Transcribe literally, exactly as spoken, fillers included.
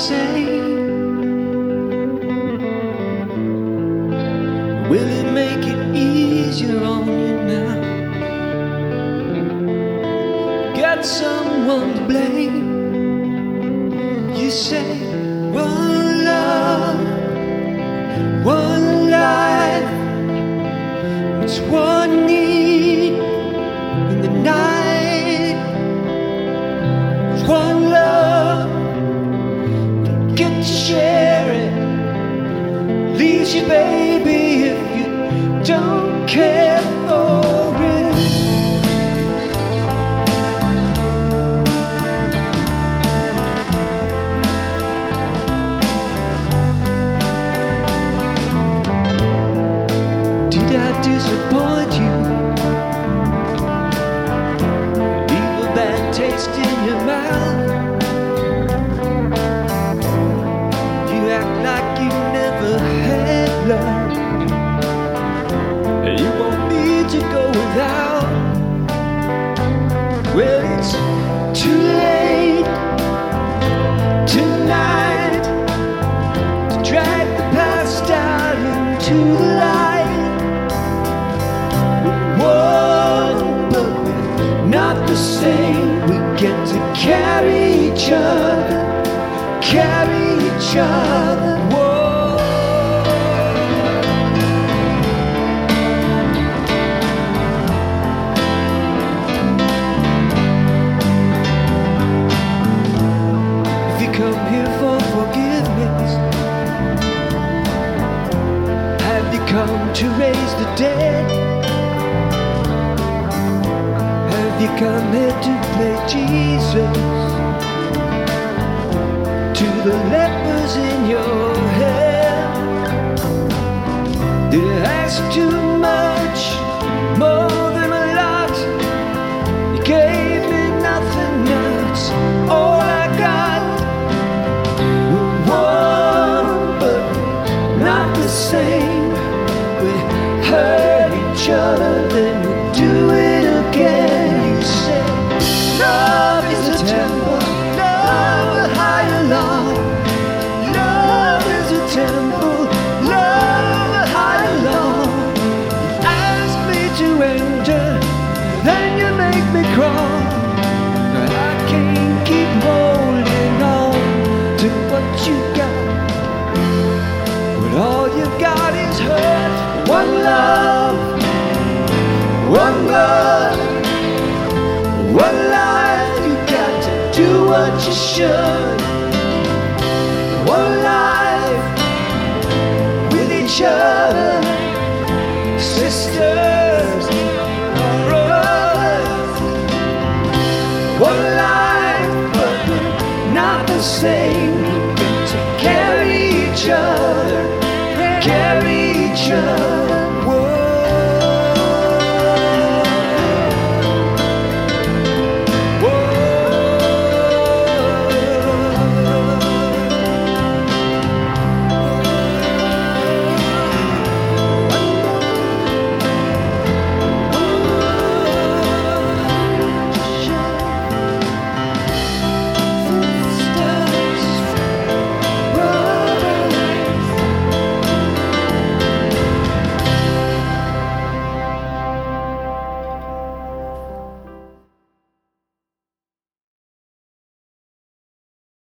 same? Will it make it easier on you now? Got someone to blame. You say one love, one life, it's one need in the night. It's one love, don't get to share it. Leaves you, baby, if you don't care for it. Did I disappoint you? Leave a bad taste in your mouth. You act like you never had love. You want me to go without. Well, it's too late tonight to drag the past out into the light. One, but we're not the same. We get to carry each other, carry each other. Whoa. If you come here for forgiveness, have you come to raise the dead? Have you come here to play Jesus to the lepers in your head? Did I ask too much, more than a lot? You gave me nothing, that's all I got. We're one, but not the same. We hurt each other, then we do it again. You say love is a temple, love a higher law. Love is a temple, love a higher law. You ask me to enter, then you make me crawl. I can't keep holding on to what you got, when all you got is hurt. One love, one blood, one life. You got to do what you should. One life with each other, sisters, brothers. One life, but we're not the same. We get to carry each other.